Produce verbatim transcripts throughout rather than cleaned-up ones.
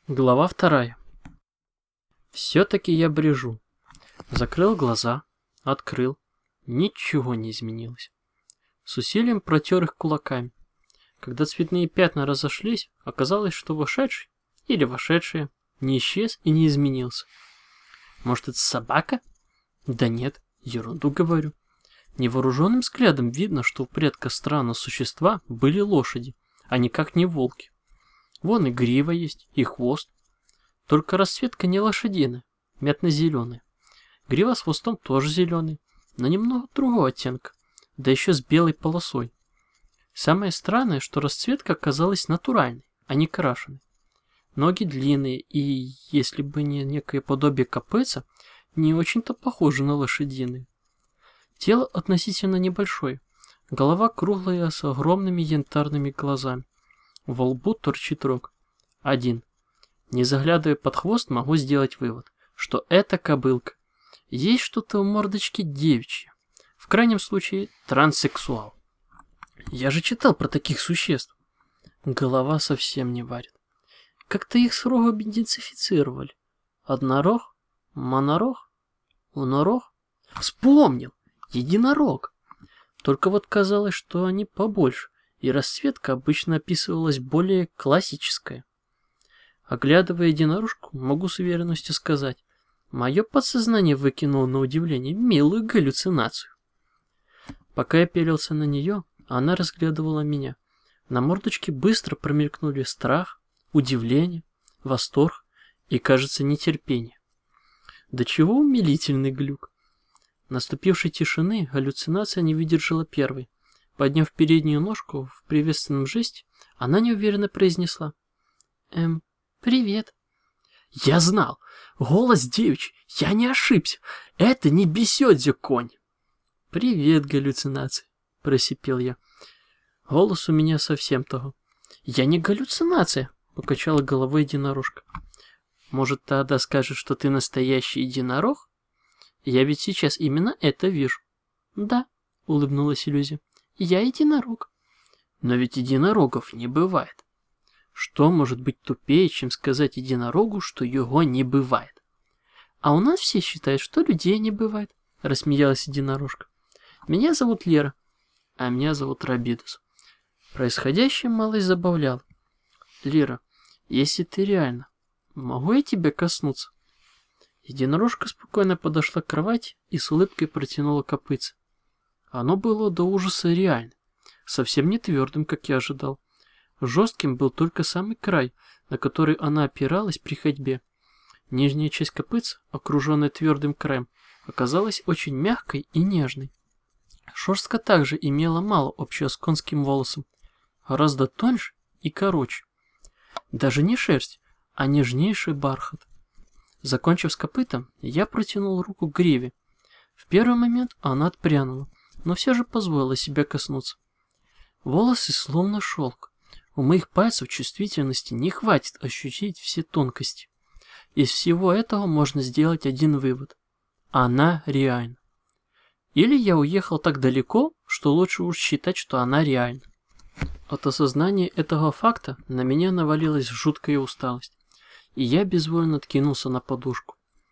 Глава вторая. Все-таки я брежу. Закрыл глаза, открыл. Ничего не изменилось. С усилием протер их кулаками. Когда цветные пятна разошлись, оказалось, что вошедший или вошедшая не исчез и не изменился. Может, это собака? Да нет, ерунду говорю. Невооруженным взглядом видно, что у предка странного существа были лошади, а никак не волки. Вон и грива есть, и хвост. Только расцветка не лошадиная, мятно-зеленая. Грива с хвостом тоже зеленый, но немного другого оттенка, да еще с белой полосой. Самое странное, что расцветка оказалась натуральной, а не крашеной. Ноги длинные и, если бы не некое подобие копытца, не очень-то похожи на лошадиные. Тело относительно небольшое, голова круглая с огромными янтарными глазами. Во лбу торчит рог. Один. Не заглядывая под хвост, могу сделать вывод, что это кобылка. Есть что-то в мордочке девичье. В крайнем случае, транссексуал. Я же читал про таких существ. Голова совсем не варит. Как-то их с рогом идентифицировали. Однорог? Монорог? Унорог? Вспомнил! Единорог. Только вот казалось, что они побольше, и расцветка обычно описывалась более классическая. Оглядывая единорожку, могу с уверенностью сказать, мое подсознание выкинуло на удивление милую галлюцинацию. Пока я пялился на нее, она разглядывала меня. На мордочке быстро промелькнули страх, удивление, восторг и, кажется, нетерпение. До чего умилительный глюк. Наступившей тишины галлюцинация не выдержала первой. Подняв переднюю ножку в приветственном жесте, она неуверенно произнесла: «Эм, привет». Я знал! Голос девичий! Я не ошибся! Это не бесёдзю конь! «Привет, галлюцинация», — просипел я. Голос у меня совсем того. «Я не галлюцинация», — покачала головой единорожка. «Может, тогда скажешь, что ты настоящий единорог? Я ведь сейчас именно это вижу». «Да», — улыбнулась иллюзия. «Я единорог». Но ведь единорогов не бывает. Что может быть тупее, чем сказать единорогу, что его не бывает? А у нас все считают, что людей не бывает, рассмеялась единорожка. Меня зовут Лера, а меня зовут Рабидус. Происходящее малость забавляло. Лера, если ты реально, могу я тебя коснуться? Единорожка спокойно подошла к кровати и с улыбкой протянула копытце. Оно было до ужаса реально, совсем не твердым, как я ожидал. Жестким был только самый край, на который она опиралась при ходьбе. Нижняя часть копытца, окруженная твердым краем, оказалась очень мягкой и нежной. Шерстка также имела мало общего с конским волосом, гораздо тоньше и короче. Даже не шерсть, а нежнейший бархат. Закончив с копытом, я протянул руку к гриве. В первый момент она отпрянула, но все же позволила себя коснуться. Волосы словно шелк. У моих пальцев чувствительности не хватит ощутить все тонкости. Из всего этого можно сделать один вывод. Она реальна. Или я уехал так далеко, что лучше уж считать, что она реальна. От осознания этого факта на меня навалилась жуткая усталость, и я безвольно откинулся на подушку.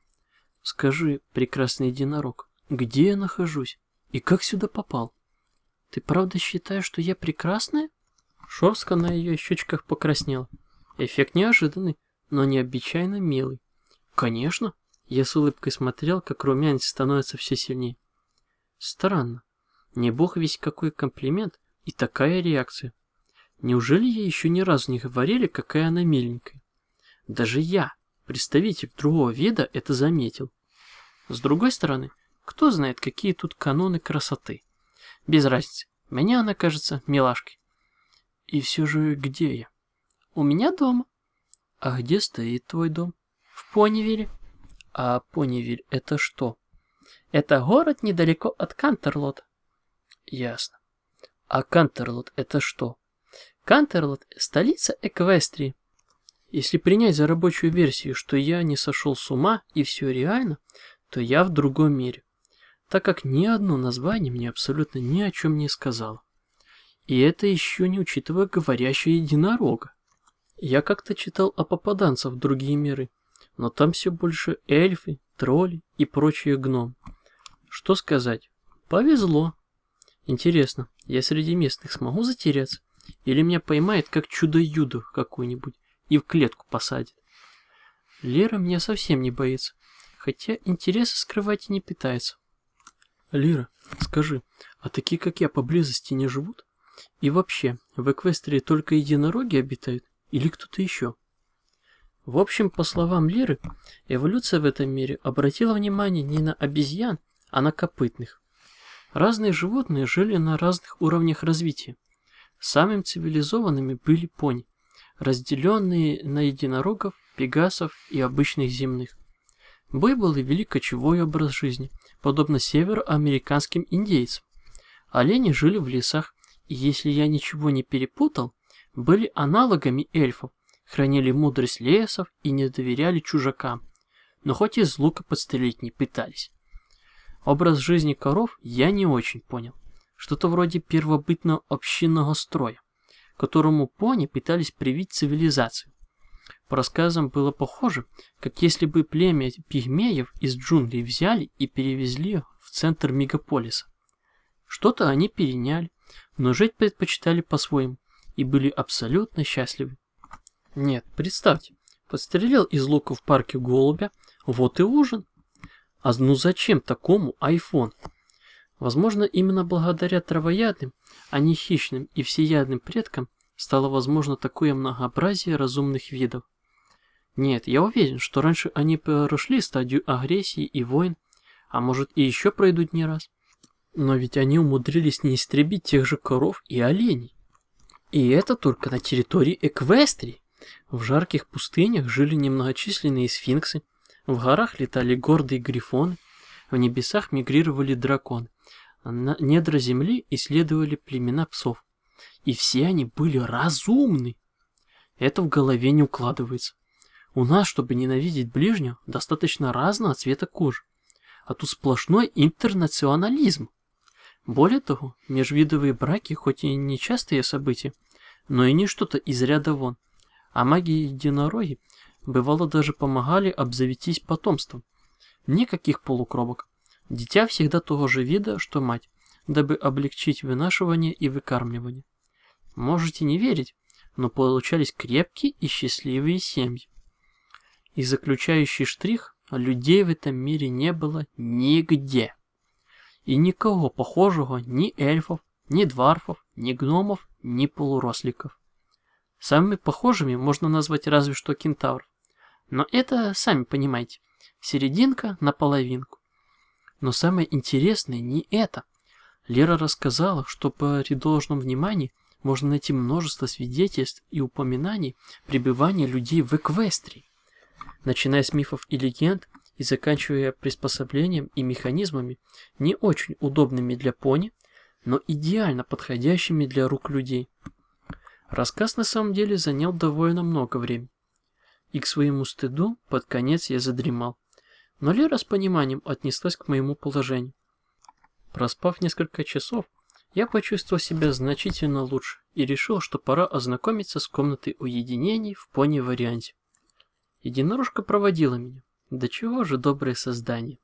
Скажи, прекрасный единорог, где я нахожусь и как сюда попал? Ты правда считаешь, что я прекрасная? Шерстка на ее щечках покраснела. Эффект неожиданный, но необычайно милый. Конечно, я с улыбкой смотрел, как румянец становится все сильнее. Странно. Не бог весть какой комплимент и такая реакция. Неужели я еще ни разу не говорили, какая она миленькая? Даже я, представитель другого вида, это заметил. С другой стороны, кто знает, какие тут каноны красоты. Без разницы, мне она кажется милашкой. И все же где я? У меня дома. А где стоит твой дом? В Понивиле. А Понивиль это что? Это город недалеко от Кантерлота. Ясно. А Кантерлот это что? Кантерлот – столица Эквестрии. Если принять за рабочую версию, что я не сошел с ума и все реально, то я в другом мире, так как ни одно название мне абсолютно ни о чем не сказало. И это еще не учитывая говорящего единорога. Я как-то читал о попаданцах в другие миры, но там все больше эльфы, тролли и прочие гном. Что сказать? Повезло. Интересно, я среди местных смогу затеряться? Или меня поймает как чудо-юдо какой-нибудь и в клетку посадит? Лера меня совсем не боится, хотя интереса скрывать и не пытается. Лера, скажи, а такие как я поблизости не живут? И вообще, в Эквестрии только единороги обитают или кто-то еще? В общем, по словам Леры, эволюция в этом мире обратила внимание не на обезьян, а на копытных. Разные животные жили на разных уровнях развития. Самыми цивилизованными были пони, разделенные на единорогов, пегасов и обычных земных. Буйволы вели кочевой образ жизни, подобно североамериканским индейцам. Олени жили в лесах, и если я ничего не перепутал, были аналогами эльфов, хранили мудрость лесов и не доверяли чужакам, но хоть из лука подстрелить не пытались. Образ жизни коров я не очень понял. Что-то вроде первобытного общинного строя, которому пони пытались привить цивилизацию. По рассказам было похоже, как если бы племя пигмеев из джунглей взяли и перевезли в центр мегаполиса. Что-то они переняли, но жить предпочитали по-своему и были абсолютно счастливы. Нет, представьте, подстрелил из лука в парке голубя, вот и ужин. А ну зачем такому айфон? Возможно, именно благодаря травоядным, а не хищным и всеядным предкам стало возможно такое многообразие разумных видов. Нет, я уверен, что раньше они прошли стадию агрессии и войн, а может и еще пройдут не раз. Но ведь они умудрились не истребить тех же коров и оленей. И это только на территории Эквестрии. В жарких пустынях жили немногочисленные сфинксы, в горах летали гордые грифоны, в небесах мигрировали драконы, на недра земли исследовали племена псов. И все они были разумны. Это в голове не укладывается. У нас, чтобы ненавидеть ближнего, достаточно разного цвета кожи. А тут сплошной интернационализм. Более того, межвидовые браки хоть и не частые события, но и не что-то из ряда вон. А маги-единороги бывало даже помогали обзавестись потомством. Никаких полукровок. Дитя всегда того же вида, что мать, дабы облегчить вынашивание и выкармливание. Можете не верить, но получались крепкие и счастливые семьи. И заключающий штрих: людей в этом мире не было нигде. И никого похожего ни эльфов, ни дварфов, ни гномов, ни полуросликов. Самыми похожими можно назвать разве что кентавров. Но это, сами понимаете, серединка на половинку. Но самое интересное не это. Лера рассказала, что при должном внимании можно найти множество свидетельств и упоминаний пребывания людей в Эквестрии. Начиная с мифов и легенд и заканчивая приспособлением и механизмами, не очень удобными для пони, но идеально подходящими для рук людей. Рассказ на самом деле занял довольно много времени. И к своему стыду под конец я задремал. Но Лера с пониманием отнеслась к моему положению. Проспав несколько часов, я почувствовал себя значительно лучше и решил, что пора ознакомиться с комнатой уединений в пони-варианте. Единорожка проводила меня. Да чего же доброе создание.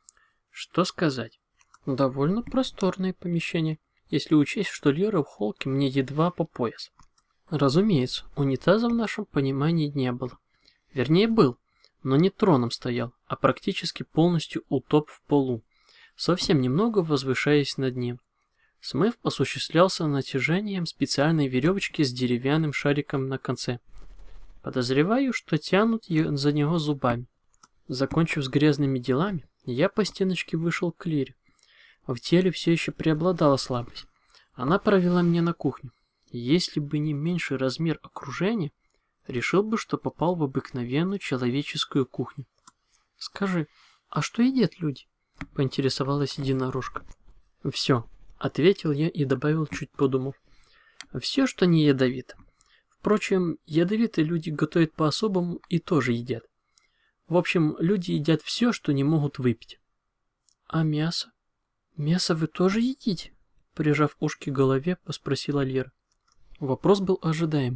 Что сказать? Довольно просторное помещение, если учесть, что Лера в холке мне едва по пояс. Разумеется, унитаза в нашем понимании не было. Вернее, был, но не троном стоял, а практически полностью утоп в полу, совсем немного возвышаясь над ним. Смыв осуществлялся натяжением специальной веревочки с деревянным шариком на конце. Подозреваю, что тянут за него зубами. Закончив с грязными делами, я по стеночке вышел к Лере. В теле все еще преобладала слабость. Она провела меня на кухню. Если бы не меньший размер окружения, решил бы, что попал в обыкновенную человеческую кухню. «Скажи, а что едят люди?» — поинтересовалась единорожка. «Все», — ответил я и добавил, чуть подумав. «Все, что не ядовито. Впрочем, ядовитые люди готовят по-особому и тоже едят. В общем, люди едят все, что не могут выпить». «А мясо? Мясо вы тоже едите?» Прижав ушки к голове, спросила Лера. Вопрос был ожидаемый.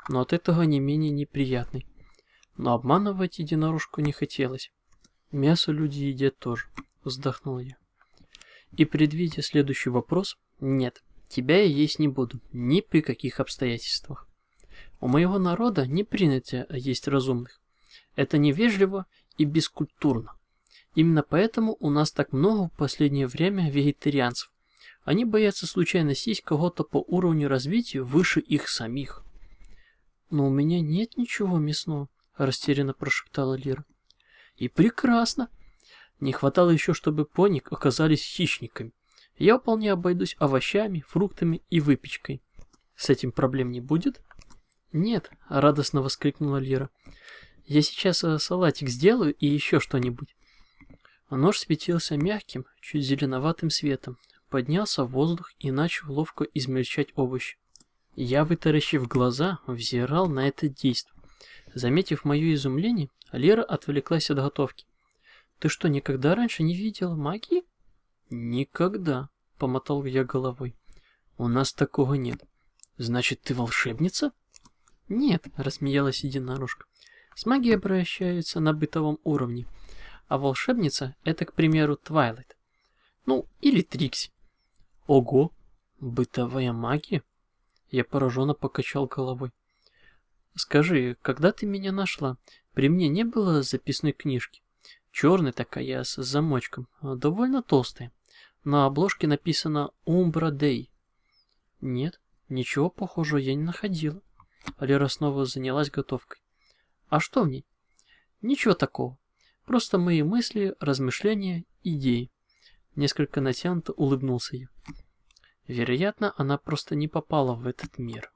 но от этого не менее неприятный. Но обманывать единорожку не хотелось. Мясо люди едят тоже, вздохнул я. И предвидя следующий вопрос, нет, тебя я есть не буду, ни при каких обстоятельствах. У моего народа не принято есть разумных. Это невежливо и бескультурно. Именно поэтому у нас так много в последнее время вегетарианцев. Они боятся случайно съесть кого-то по уровню развития выше их самих. Но у меня нет ничего мясного, растерянно прошептала Лира. И прекрасно. Не хватало еще, чтобы пони оказались хищниками. Я вполне обойдусь овощами, фруктами и выпечкой. С этим проблем не будет? Нет, радостно воскликнула Лира. Я сейчас салатик сделаю и еще что-нибудь. Нож светился мягким, чуть зеленоватым светом, поднялся в воздух и начал ловко измельчать овощи. Я, вытаращив глаза, взирал на это действо. Заметив мое изумление, Лера отвлеклась от готовки. «Ты что, никогда раньше не видела магии?» «Никогда», — помотал я головой. «У нас такого нет. Значит, ты волшебница?» «Нет», — рассмеялась единорожка. «С магией обращаются на бытовом уровне. А волшебница — это, к примеру, Твайлайт. Ну, или Трикси». «Ого! Бытовая магия?» Я пораженно покачал головой. «Скажи, когда ты меня нашла, при мне не было записной книжки? Черная такая, с замочком, довольно толстая. На обложке написано «Умбра Дэй». «Нет, ничего похожего я не находила». Лера снова занялась готовкой. «А что в ней?» «Ничего такого. Просто мои мысли, размышления, идеи». Несколько натянуто улыбнулся я. Вероятно, она просто не попала в этот мир.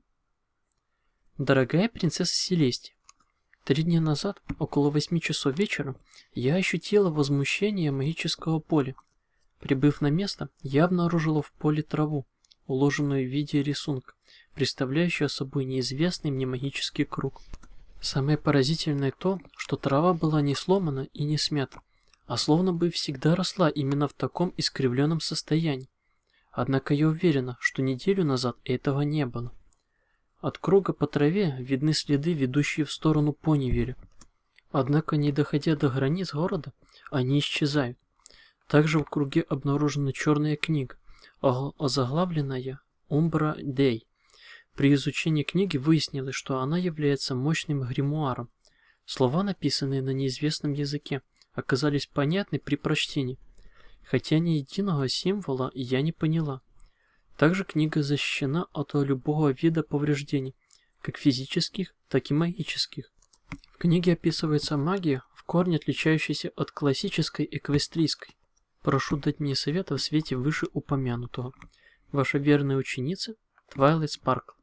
Дорогая принцесса Селестия, три дня назад, около восьми часов вечера, я ощутила возмущение магического поля. Прибыв на место, я обнаружила в поле траву, уложенную в виде рисунка, представляющую собой неизвестный мне магический круг. Самое поразительное то, что трава была не сломана и не смята, а словно бы всегда росла именно в таком искривленном состоянии. Однако я уверена, что неделю назад этого не было. От круга по траве видны следы, ведущие в сторону Понивиля. Однако, не доходя до границ города, они исчезают. Также в круге обнаружена черная книга, озаглавленная «Умбра Дэй». При изучении книги выяснилось, что она является мощным гримуаром. Слова, написанные на неизвестном языке, оказались понятны при прочтении, хотя ни единого символа я не поняла. Также книга защищена от любого вида повреждений, как физических, так и магических. В книге описывается магия, в корне отличающаяся от классической эквестрийской. Прошу дать мне совета в свете вышеупомянутого. Ваша верная ученица Твайлайт Спаркл.